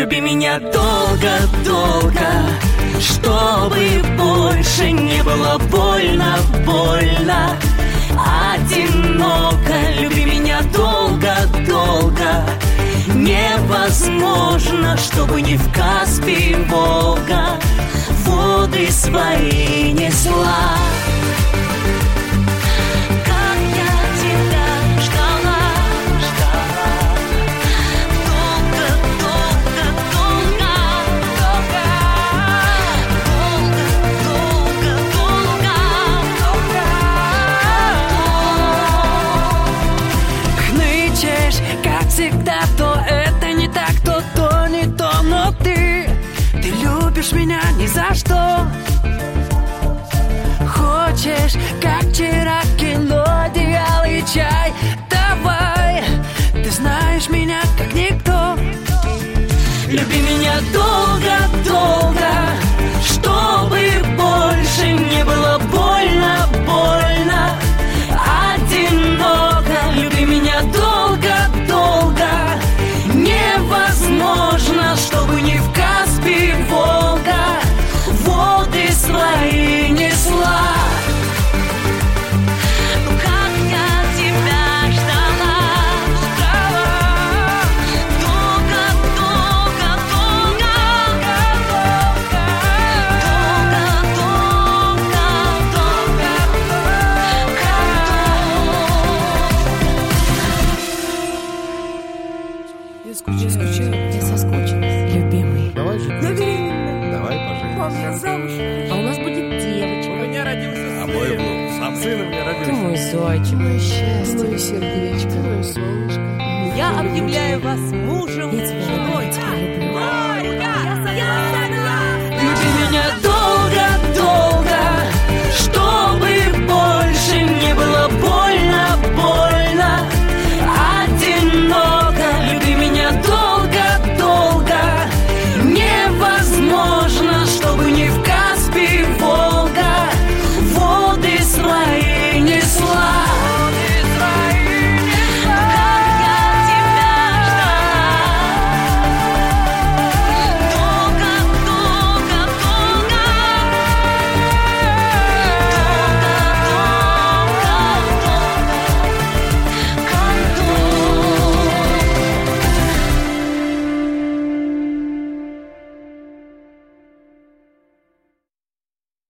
Люби меня долго-долго, чтобы больше не было больно, больно, одиноко. Люби меня долго-долго, невозможно, чтобы не в Каспий Волга воды свои несла. Как я тебя ждала, ждала, долго-долго-долго, долго-долго-долго-долго. Хнычешь, как всегда, то это не так, то не то, но ты любишь меня ни за что. Хочешь, как вчера, кино, одеяло и чай. Давай, ты знаешь меня как никто. Люби меня долго-долго, чтобы больше не было больно, больно, одиноко. Люби меня долго-долго, невозможно, чтобы не в Каспий Волга воды свои несла. Ну как я тебя ждала, ждала, долго-долго-долго, долго-долго-долго. Я скучаю, я соскучилась. Любимый. Давай же. Любимый. Давай поженимся. Мам, я замуж. А у нас будет девочка. У меня родился сын. Сын у меня Ты родился. мой зайчик, мое счастье, мое сердечко, мое солнышко. Я объявляю вас мужем Я и тебя женой. люблю, тебя